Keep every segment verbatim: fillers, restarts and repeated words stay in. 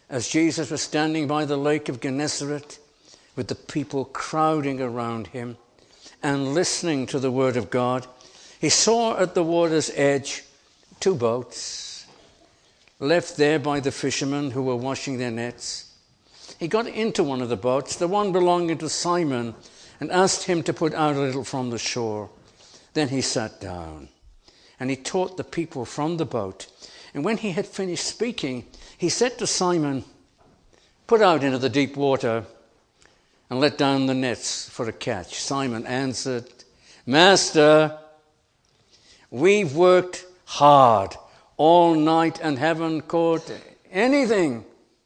as Jesus was standing by the lake of Gennesaret with the people crowding around him and listening to the word of God, he saw at the water's edge two boats left there by the fishermen who were washing their nets. He got into one of the boats, the one belonging to Simon, and asked him to put out a little from the shore. Then he sat down, and he taught the people from the boat. And when he had finished speaking, he said to Simon, "Put out into the deep water and let down the nets for a catch." Simon answered, "Master, we've worked hard all night and haven't caught anything.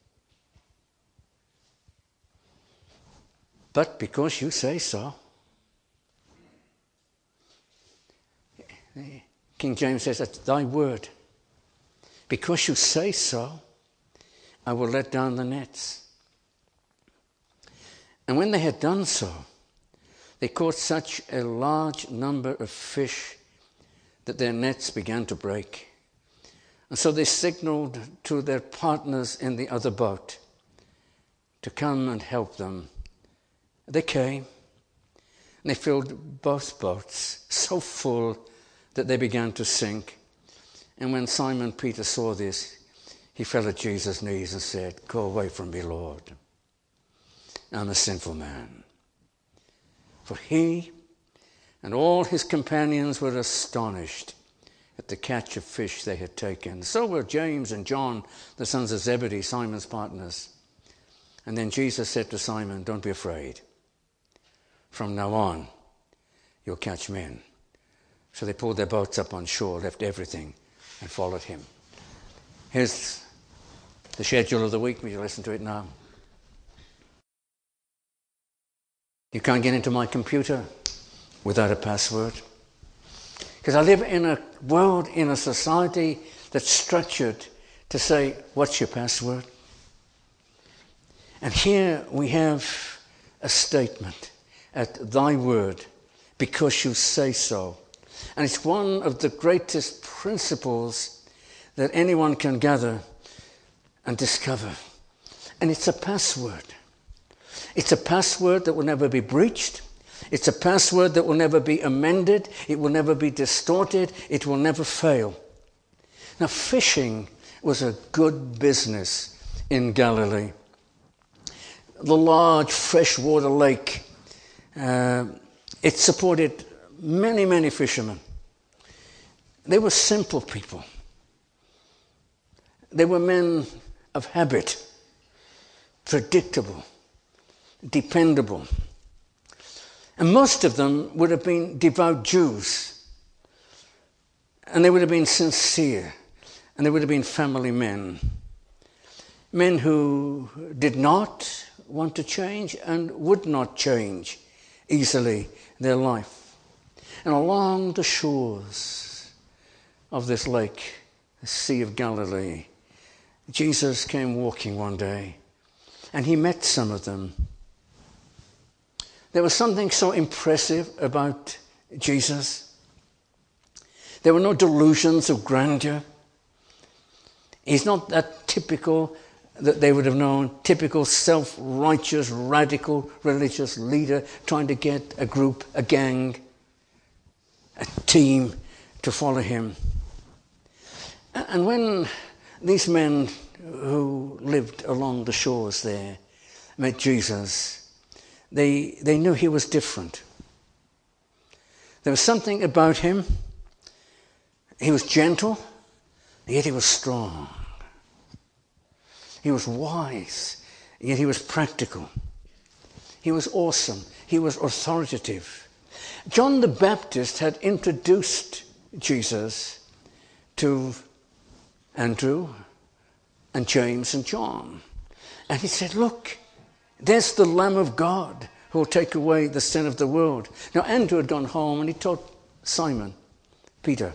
But because you say so." King James says, "That's thy word. Because you say so, I will let down the nets." And when they had done so, they caught such a large number of fish that their nets began to break. And so they signaled to their partners in the other boat to come and help them. They came, and they filled both boats so full that they began to sink. And when Simon Peter saw this, he fell at Jesus' knees and said, "Go away from me, Lord. I'm a sinful man." For he and all his companions were astonished at the catch of fish they had taken. So were James and John, the sons of Zebedee, Simon's partners. And then Jesus said to Simon, "Don't be afraid. From now on, you'll catch men." So they pulled their boats up on shore, left everything, and followed him. Here's the schedule of the week. Will you listen to it now? You can't get into my computer without a password. Because I live in a world, in a society that's structured to say, "What's your password?" And here we have a statement, "At thy word, because you say so." And it's one of the greatest principles that anyone can gather and discover. And it's a password. It's a password that will never be breached. It's a password that will never be amended. It will never be distorted. It will never fail. Now, fishing was a good business in Galilee. The large freshwater lake, uh, it supported many, many fishermen. They were simple people. They were men of habit, predictable, dependable. And most of them would have been devout Jews. And they would have been sincere. And they would have been family men. Men who did not want to change and would not change easily their life. And along the shores of this lake, the Sea of Galilee, Jesus came walking one day, and he met some of them. There was something so impressive about Jesus. There were no delusions of grandeur. He's not that typical, that they would have known, typical self-righteous, radical religious leader trying to get a group, a gang, a team to follow him. And when these men who lived along the shores there met Jesus, they, they knew he was different. There was something about him. He was gentle, yet he was strong. He was wise, yet he was practical. He was awesome. He was authoritative. John the Baptist had introduced Jesus to Andrew and James and John. And he said, "Look, there's the Lamb of God who will take away the sin of the world." Now, Andrew had gone home and he taught Simon, Peter.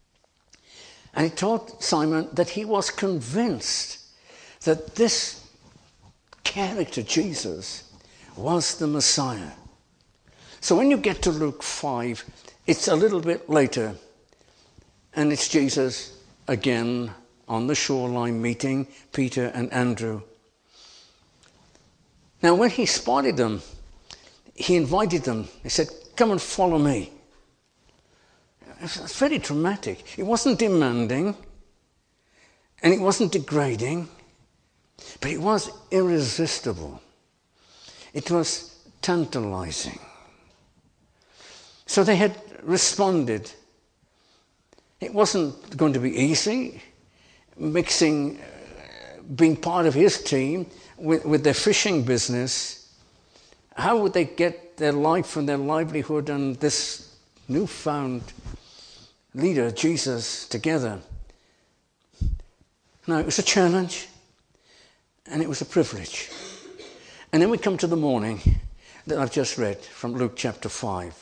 And he taught Simon that he was convinced that this character, Jesus, was the Messiah. So when you get to Luke five, it's a little bit later, and it's Jesus again on the shoreline meeting Peter and Andrew. Now, when he spotted them, he invited them. He said, come and follow me. It's very dramatic. It wasn't demanding, and it wasn't degrading, but it was irresistible. It was tantalizing. So they had responded. It wasn't going to be easy, mixing, uh, being part of his team with, with their fishing business. How would they get their life and their livelihood and this newfound leader, Jesus, together? No, it was a challenge, and it was a privilege. And then we come to the morning that I've just read from Luke chapter five.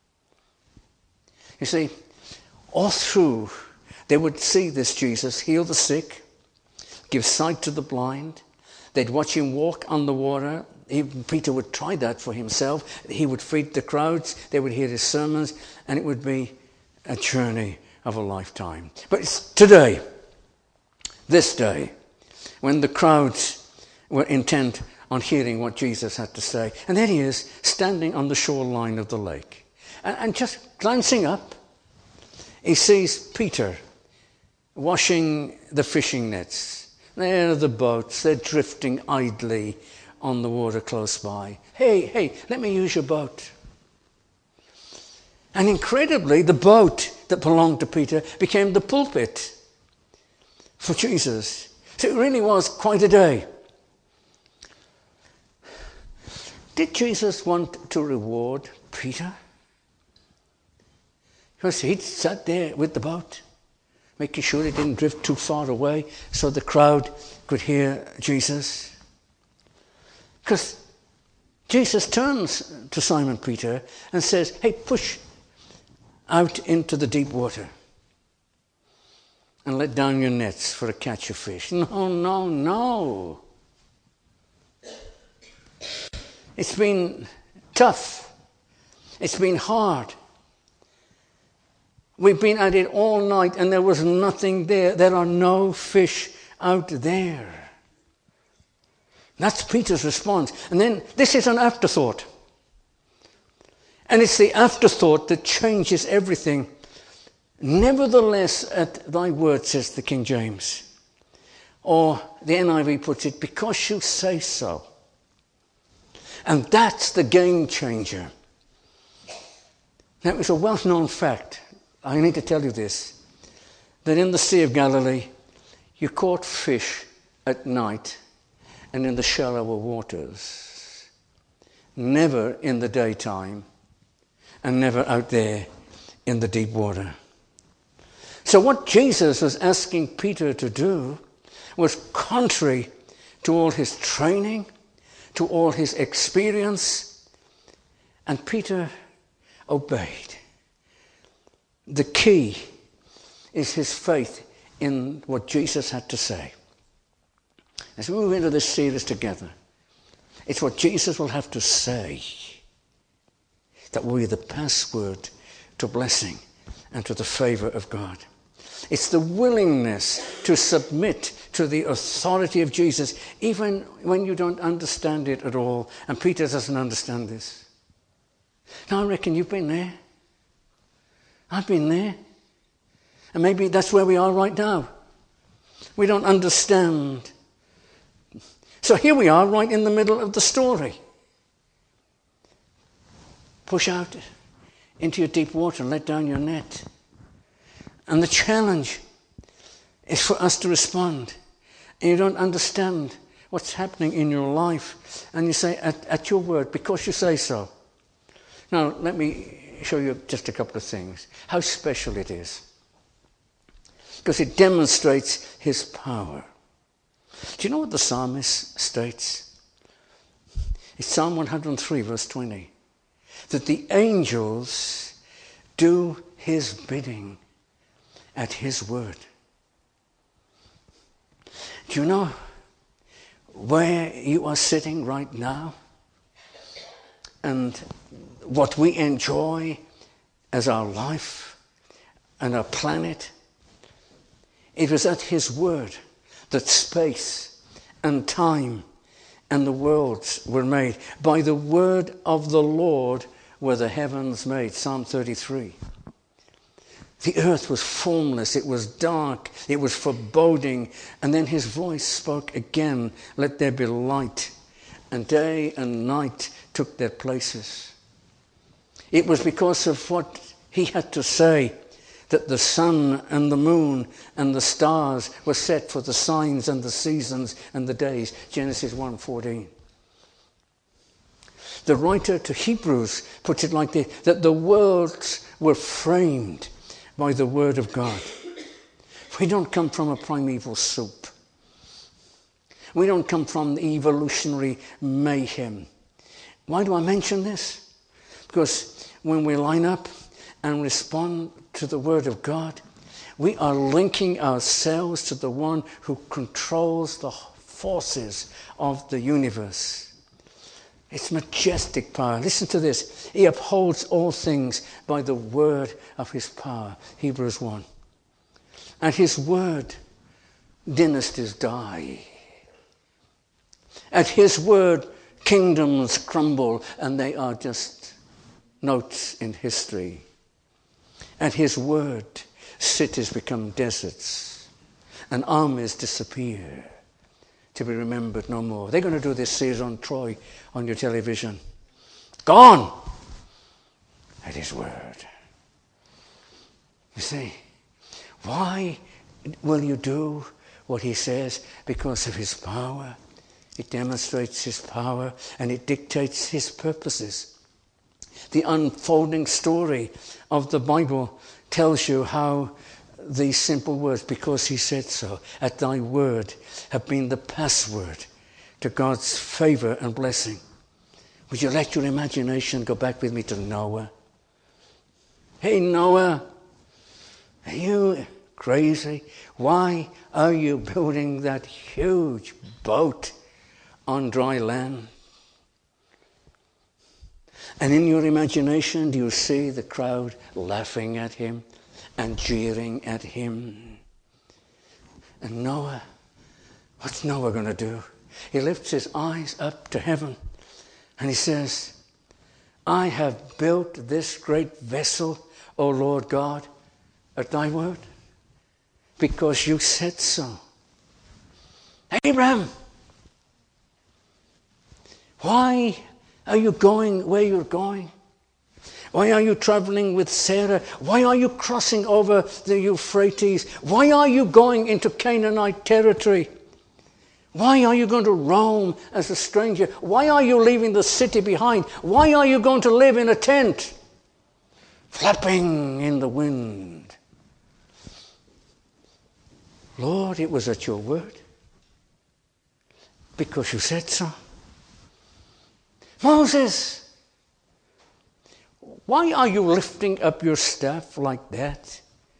You see, all through, they would see this Jesus heal the sick, give sight to the blind. They'd watch him walk on the water. Even Peter would try that for himself. He would feed the crowds. They would hear his sermons, and it would be a journey of a lifetime. But it's today, this day, when the crowds were intent on hearing what Jesus had to say. And there he is, standing on the shoreline of the lake. And, and just glancing up, he sees Peter washing the fishing nets. There are the boats. They're drifting idly on the water close by. Hey, hey, let me use your boat. And incredibly, the boat that belonged to Peter became the pulpit for Jesus. So it really was quite a day. Did Jesus want to reward Peter? Because he'd sat there with the boat, making sure it didn't drift too far away so the crowd could hear Jesus. Because Jesus turns to Simon Peter and says, hey, push out into the deep water and let down your nets for a catch of fish. No, no, no. It's been tough. It's been hard. We've been at it all night and there was nothing there. There are no fish out there. That's Peter's response. And then this is an afterthought. And it's the afterthought that changes everything. Nevertheless, at thy word, says the King James. Or the N I V puts it, because you say so. And that's the game changer. Now, it was a well-known fact. I need to tell you this. That in the Sea of Galilee, you caught fish at night and in the shallower waters. Never in the daytime and never out there in the deep water. So what Jesus was asking Peter to do was contrary to all his training, to all his experience, and Peter obeyed. The key is his faith in what Jesus had to say. As we move into this series together, it's what Jesus will have to say that will be the password to blessing and to the favor of God. It's the willingness to submit to the authority of Jesus, even when you don't understand it at all. And Peter doesn't understand this. Now, I reckon you've been there. I've been there. And maybe that's where we are right now. We don't understand. So here we are right in the middle of the story. Push out into your deep water and let down your net. And the challenge is for us to respond. And you don't understand what's happening in your life. And you say, at, at your word, because you say so. Now, let me show you just a couple of things. How special it is. Because it demonstrates his power. Do you know what the psalmist states? It's Psalm one hundred three, verse twenty. That the angels do his bidding at his word. Do you know where you are sitting right now? And what we enjoy as our life and our planet? It was at his word that space and time and the worlds were made. By the word of the Lord were the heavens made. Psalm thirty-three. The earth was formless, it was dark, it was foreboding. And then his voice spoke again, let there be light. And day and night took their places. It was because of what he had to say that the sun and the moon and the stars were set for the signs and the seasons and the days. Genesis one fourteen. The writer to Hebrews puts it like this, that the worlds were framed by the word of God. We don't come from a primeval soup. We don't come from the evolutionary mayhem. Why do I mention this? Because when we line up and respond to the word of God, we are linking ourselves to the one who controls the forces of the universe. It's majestic power. Listen to this. He upholds all things by the word of his power. Hebrews one. And his word, dynasties die. At his word, kingdoms crumble, and they are just notes in history. At his word, cities become deserts, and armies disappear, to be remembered no more. They're going to do this series on Troy on your television. Gone at his word. You see, why will you do what he says? Because of his power. It demonstrates his power and it dictates his purposes. The unfolding story of the Bible tells you how these simple words, because he said so, at thy word, have been the password to God's favor and blessing. Would you let your imagination go back with me to Noah? Hey, Noah, are you crazy? Why are you building that huge boat on dry land? And in your imagination, do you see the crowd laughing at him and jeering at him? And Noah, what's Noah going to do? He lifts his eyes up to heaven and he says, I have built this great vessel, O Lord God, at thy word, because you said so. Abraham, why are you going where you're going? Why are you traveling with Sarah? Why are you crossing over the Euphrates? Why are you going into Canaanite territory? Why are you going to roam as a stranger? Why are you leaving the city behind? Why are you going to live in a tent, flapping in the wind? Lord, it was at your word, because you said so. Moses, why are you lifting up your staff like that?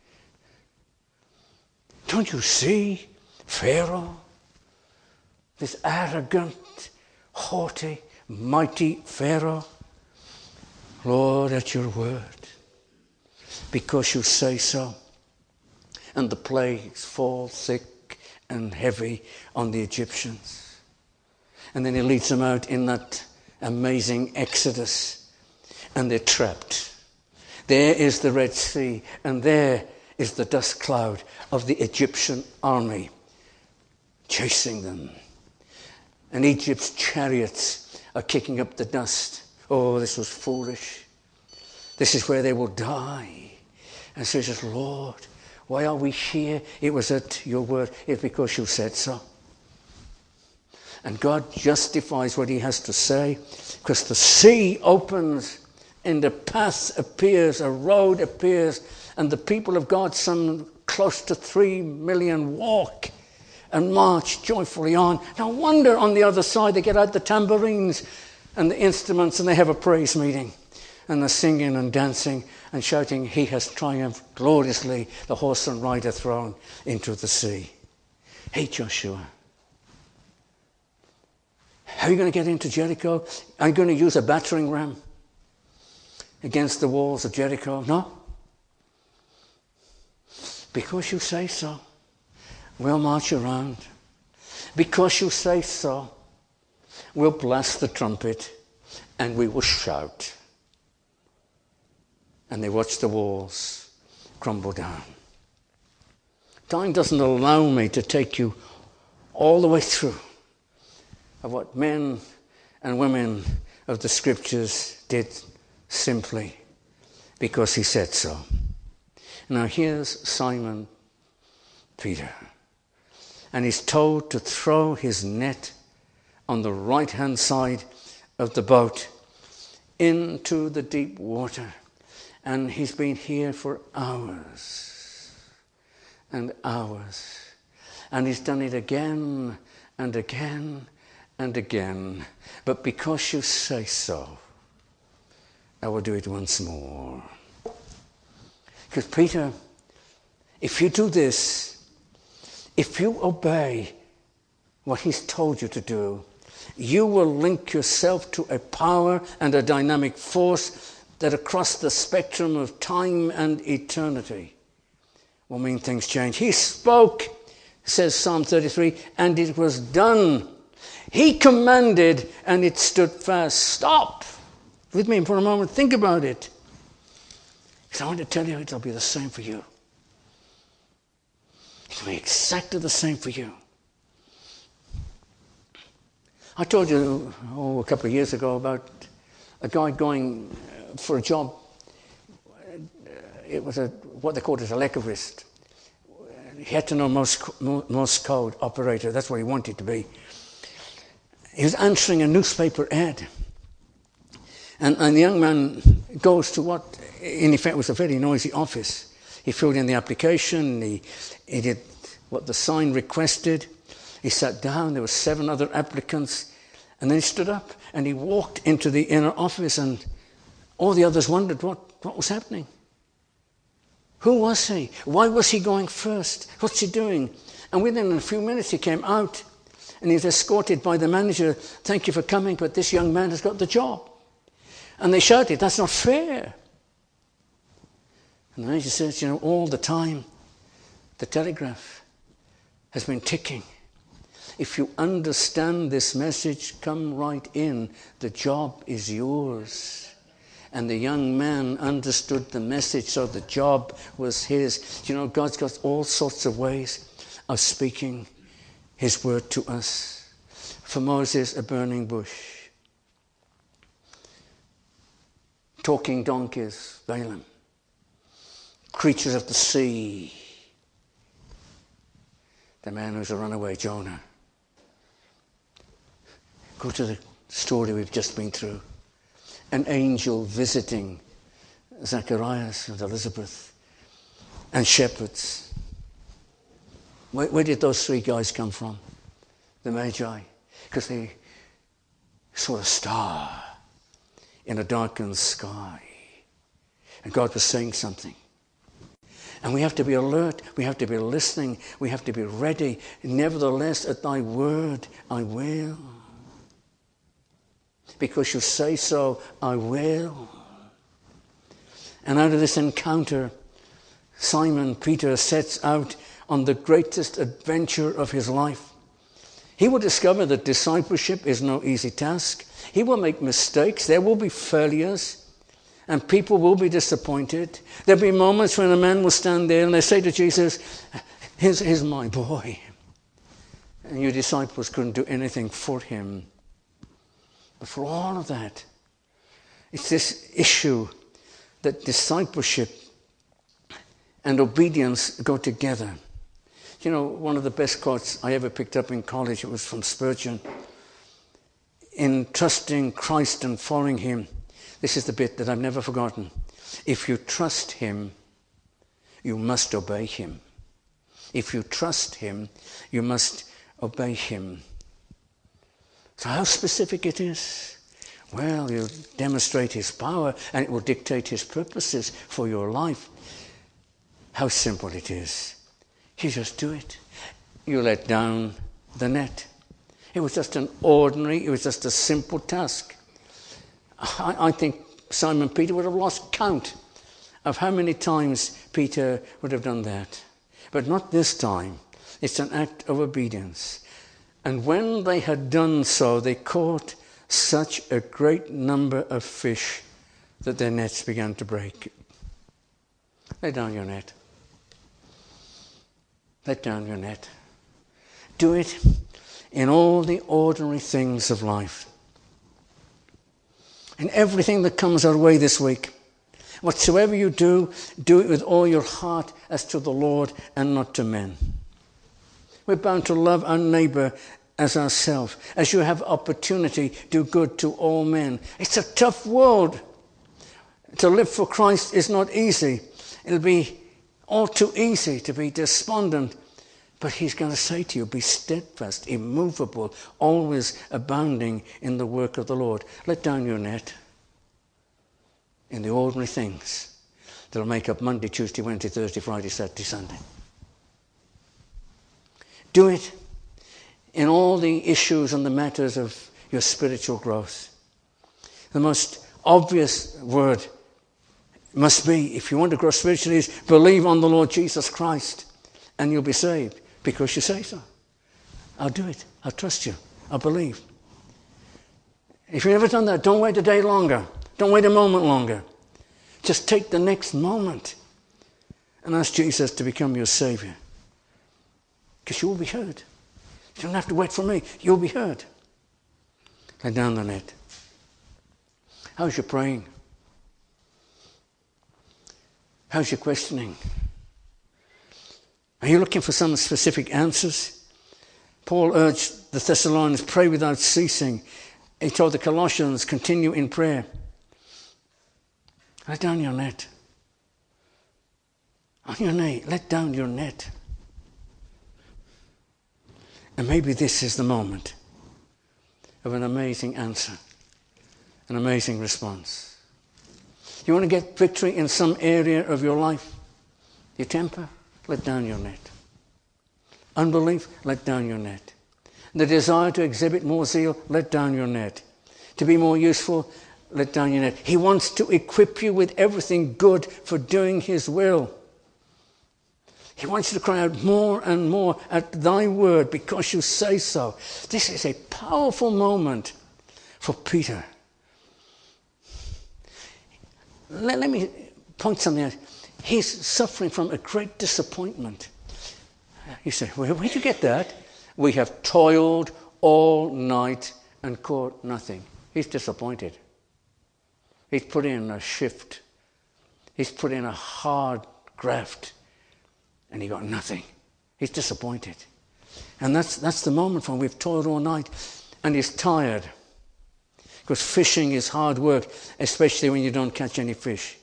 Don't you see Pharaoh? This arrogant, haughty, mighty Pharaoh. Lord, at your word, because you say so. And the plagues fall thick and heavy on the Egyptians. And then he leads them out in that amazing Exodus. And they're trapped. There is the Red Sea, and there is the dust cloud of the Egyptian army chasing them. And Egypt's chariots are kicking up the dust. Oh, this was foolish. This is where they will die. And so he says, Lord, why are we here? It was at your word. It's because you said so. And God justifies what he has to say, because the sea opens and a path appears, a road appears, and the people of God, some close to three million, walk and march joyfully on. No wonder on the other side they get out the tambourines and the instruments and they have a praise meeting. And they're singing and dancing and shouting, he has triumphed gloriously, the horse and rider thrown into the sea. Hey, Joshua, how are you going to get into Jericho? Are you going to use a battering ram against the walls of Jericho? No. Because you say so, we'll march around. Because you say so, we'll blast the trumpet and we will shout. And they watch the walls crumble down. Time doesn't allow me to take you all the way through of what men and women of the scriptures did simply because he said so. Now here's Simon Peter, and he's told to throw his net on the right-hand side of the boat into the deep water, and he's been here for hours and hours, and he's done it again and again and again. But because you say so, I will do it once more. Because Peter, if you do this, if you obey what he's told you to do, you will link yourself to a power and a dynamic force that across the spectrum of time and eternity will mean things change. He spoke, says Psalm thirty-three, and it was done. He commanded and it stood fast. Stop with me for a moment. Think about it. Because I want to tell you it'll be the same for you. It'll be exactly the same for you. I told you oh, a couple of years ago about a guy going for a job. It was a what they called it a lecherist. He had to know Morse, Morse code operator. That's what he wanted to be. He was answering a newspaper ad. And, and the young man goes to what, in effect, was a very noisy office. He filled in the application. He, he did what the sign requested. He sat down. There were seven other applicants. And then he stood up and he walked into the inner office, and all the others wondered what, what was happening. Who was he? Why was he going first? What's he doing? And within a few minutes he came out and he was escorted by the manager. Thank you for coming, but this young man has got the job. And they shouted, that's not fair. And the manager says, you know, all the time the telegraph has been ticking. If you understand this message, come right in. The job is yours. And the young man understood the message, so the job was his. You know, God's got all sorts of ways of speaking his word to us. For Moses, a burning bush. Talking donkeys, Balaam. Creatures of the sea. The man who's a runaway, Jonah. Go to the story we've just been through. An angel visiting Zacharias and Elizabeth and shepherds. Where, where did those three guys come from? The Magi. Because they saw a star in a darkened sky. And God was saying something. And we have to be alert. We have to be listening. We have to be ready. Nevertheless, at thy word, I will. Because you say so, I will. And out of this encounter, Simon Peter sets out on the greatest adventure of his life. He will discover that discipleship is no easy task. He will make mistakes. There will be failures. And people will be disappointed. There'll be moments when a man will stand there and they say to Jesus, here's, here's my boy. And your disciples couldn't do anything for him. But for all of that, it's this issue that discipleship and obedience go together. You know, one of the best quotes I ever picked up in college, it was from Spurgeon. In trusting Christ and following him, this is the bit that I've never forgotten. If you trust him, you must obey him. If you trust him, you must obey him. So how specific it is? Well, you demonstrate his power and it will dictate his purposes for your life. How simple it is. You just do it. You let down the net. It was just an ordinary, it was just a simple task. I, I think Simon Peter would have lost count of how many times Peter would have done that. But not this time. It's an act of obedience. And when they had done so, they caught such a great number of fish that their nets began to break. Lay down your net. Let down your net. Do it in all the ordinary things of life. In everything that comes our way this week. Whatsoever you do, do it with all your heart as to the Lord and not to men. We're bound to love our neighbour as ourselves. As you have opportunity, do good to all men. It's a tough world. To live for Christ is not easy. It'll be all too easy to be despondent. But he's going to say to you, be steadfast, immovable, always abounding in the work of the Lord. Let down your net in the ordinary things that'll make up Monday, Tuesday, Wednesday, Thursday, Friday, Saturday, Sunday. Do it in all the issues and the matters of your spiritual growth. The most obvious word must be, if you want to grow spiritually, is believe on the Lord Jesus Christ and you'll be saved. Because you say so. I'll do it. I'll trust you. I'll believe. If you've never done that, don't wait a day longer. Don't wait a moment longer. Just take the next moment and ask Jesus to become your Saviour. Because you will be heard. You don't have to wait for me. You'll be heard. Lay down the net. How's your praying? How's your questioning? Are you looking for some specific answers? Paul urged the Thessalonians, pray without ceasing. He told the Colossians, continue in prayer. Let down your net. On your knee, let down your net. And maybe this is the moment of an amazing answer, an amazing response. You want to get victory in some area of your life? Your temper? Let down your net. Unbelief? Let down your net. The desire to exhibit more zeal? Let down your net. To be more useful? Let down your net. He wants to equip you with everything good for doing his will. He wants you to cry out more and more at thy word because you say so. This is a powerful moment for Peter. Let, let me point something out. He's suffering from a great disappointment. You say, well, where'd you get that? We have toiled all night and caught nothing. He's disappointed. He's put in a shift. He's put in a hard graft. And he got nothing. He's disappointed. And that's, that's the moment when we've toiled all night and he's tired. Because fishing is hard work, especially when you don't catch any fish.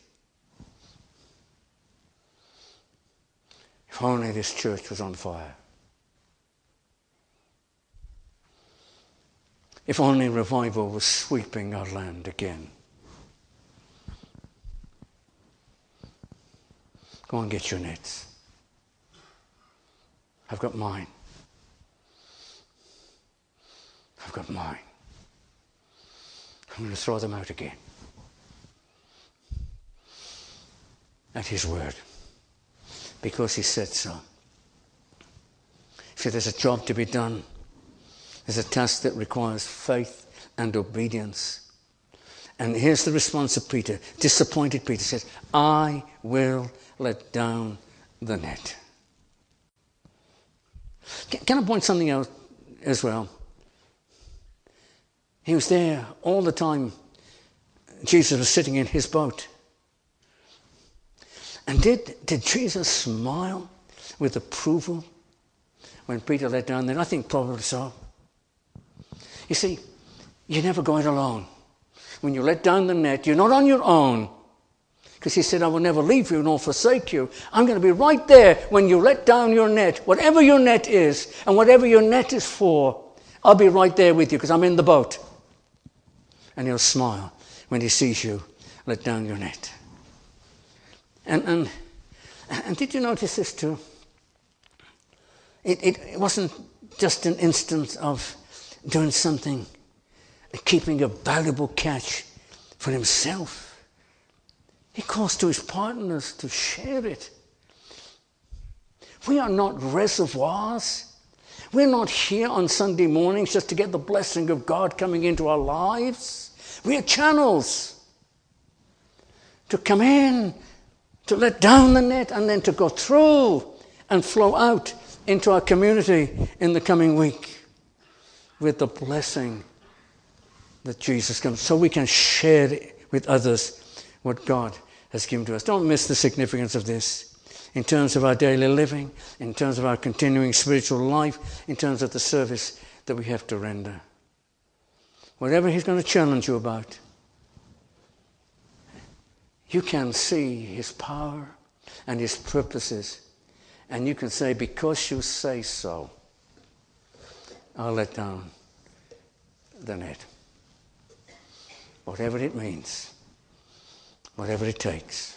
If only this church was on fire. If only revival was sweeping our land again. Go and get your nets. I've got mine. I've got mine. I'm going to throw them out again. At his word. Because he said so. See, there's a job to be done. There's a task that requires faith and obedience. And here's the response of Peter. Disappointed Peter says, I will let down the net. Can I point something out as well? He was there all the time. Jesus was sitting in his boat. And did, did Jesus smile with approval when Peter let down there? I think probably so. You see, you're never going alone. When you let down the net, you're not on your own. Because he said, I will never leave you nor forsake you. I'm going to be right there when you let down your net. Whatever your net is and whatever your net is for, I'll be right there with you because I'm in the boat. And he'll smile when he sees you let down your net. And and, and did you notice this too? It, it, it wasn't just an instance of doing something, keeping a valuable catch for himself. He calls to his partners to share it. We are not reservoirs. We're not here on Sunday mornings just to get the blessing of God coming into our lives. We are channels to come in, to let down the net, and then to go through and flow out into our community in the coming week with the blessing that Jesus comes, so we can share with others what God has given to us. Don't miss the significance of this in terms of our daily living, in terms of our continuing spiritual life, in terms of the service that we have to render. Whatever he's going to challenge you about, you can see his power and his purposes, and you can say, because you say so, I'll let down the net. Whatever it means, whatever it takes.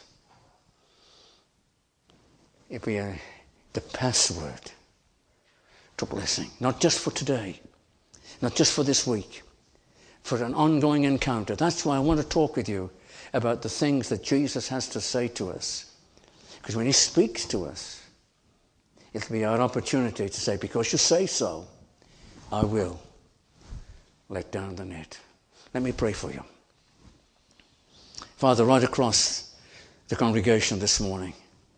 It be a, the password to blessing, not just for today, not just for this week, for an ongoing encounter. That's why I want to talk with you about the things that Jesus has to say to us. Because when he speaks to us, it'll be our opportunity to say, because you say so, I will let down the net. Let me pray for you. Father, right across the congregation this morning,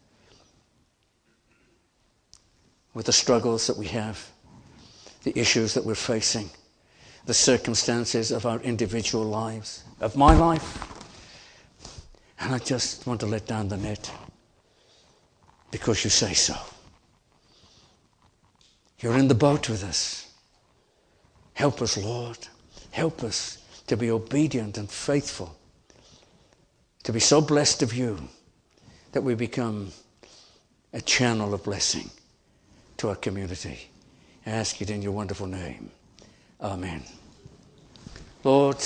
with the struggles that we have, the issues that we're facing, the circumstances of our individual lives, of my life, and I just want to let down the net because you say so. You're in the boat with us. Help us, Lord. Help us to be obedient and faithful, to be so blessed of you that we become a channel of blessing to our community. I ask it in your wonderful name. Amen. Lord,